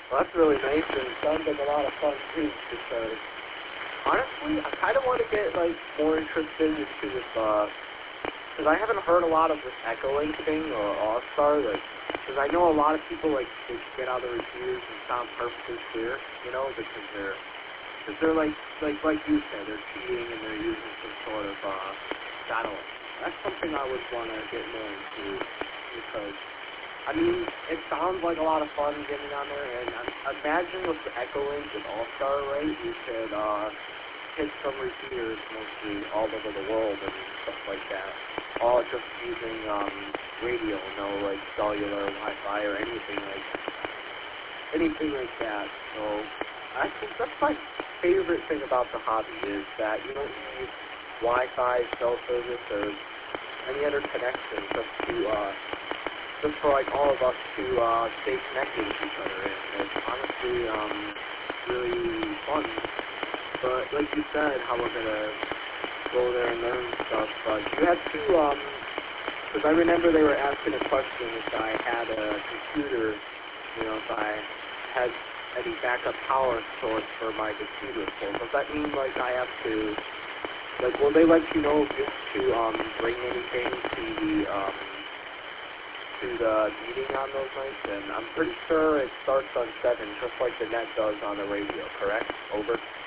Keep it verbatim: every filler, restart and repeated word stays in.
Well, that's really nice, and it sounds like a lot of fun too. Because honestly, I kind of want to get like more interested into this. Uh, because I haven't heard a lot of this Echo-Link thing or All-Star. Like, because I know a lot of people like they get out the reviews and sound perfectly clear. You know, because they're because they're like like like you said, they're cheating and they're using some sort of uh, satellite. That's something I would want to get more into because. I mean, it sounds like a lot of fun getting on there, and um, imagine with the Echo-Link with All-Star, right, you could uh, hit some repeaters mostly all over the world and stuff like that, all just using um, radio, no like cellular, Wi-Fi, or anything like anything like that. So I think that's my favorite thing about the hobby is that you don't need Wi-Fi, cell service, or any other connection just to uh, just for like all of us to uh, stay connected with each other, and it's honestly um, really fun. But like you said, how we're gonna go there and learn stuff. But you had to, um, because I remember they were asking a question if I had a computer, you know, if I had any backup power source for my computer. So does that mean like I have to, like, will they let you know if you have to um, bring anything to the um, to the meeting on those nights? And I'm pretty sure it starts on seven, just like the net does on the radio, correct? Over?